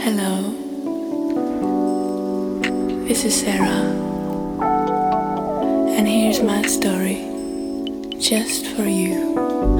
Hello, this is Sarah, and here's my story, just for you.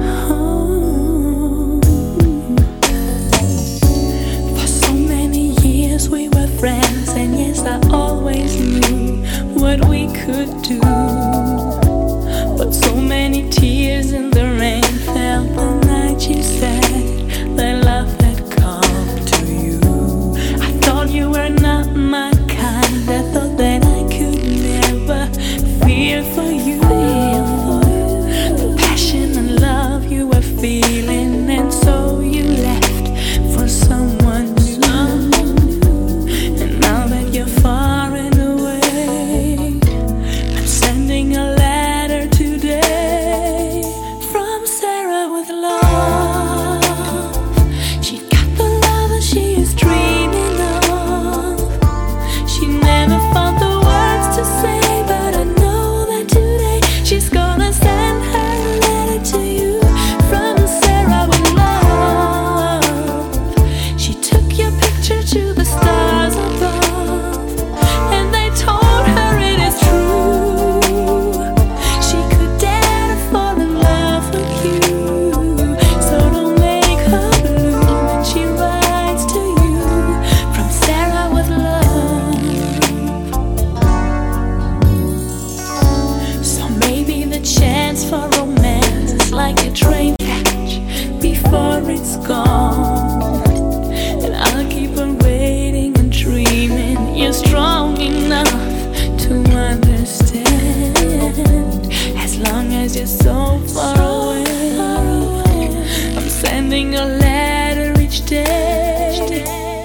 For so many years we were friends, and yes, I always knew what we could do. But so many tears in the rain fell the night you said that love had come to you. I thought you were not my kind. I thought that I could never feel for you. The passion and love you were feeling, and so you left for someone new. And now that you're far and away, I'm sending a letter today from Sarah with love. She got the love that she is dreaming of. She never found the words to say, but I know that today she's gonna send her letter to you from Sarah with love. She took your picture to the stars above, and they told her it is true. She could dare to fall in love with you, so don't make her blue when she writes to you from Sarah with love. So maybe the chance for romance is like a train catch before it's gone, and I'll keep on waiting and dreaming you're strong enough to understand. As long as you're so far away, I'm sending a letter each day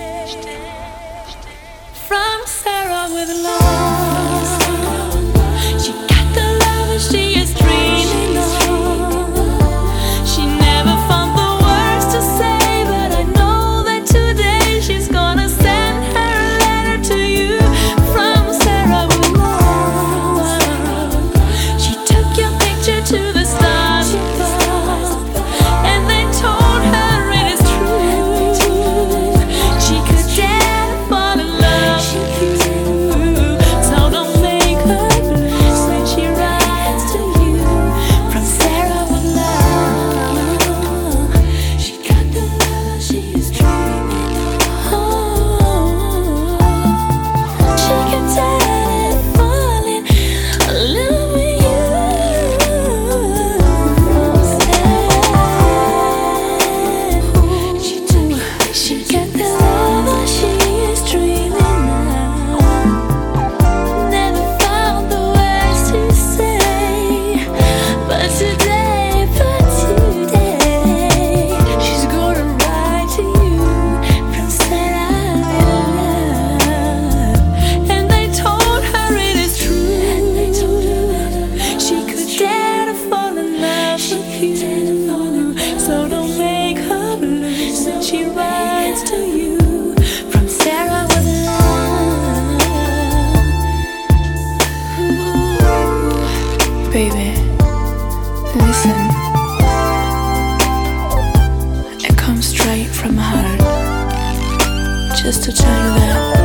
from Sarah with love. She got the love that she is dreaming of. She never found the words to say, but I know that today she's gonna send her letter to you from Sarah with love. She took your picture to the stars above, and they told her it is true. She could dare to fall in love with you, so don't make her blue when she writes to you from Sarah with love. She got the love she is dreaming of. She could dare to fall in love with you from Sarah. She got the love that she is dreaming of. Never found the words to say, but today, she's gonna write to you from Sarah with love. And they told her it is true. She could dare to fall in love with you, so don't make her blue when she writes to you from Sarah with love. Baby, listen. It comes straight from my heart, just to tell you that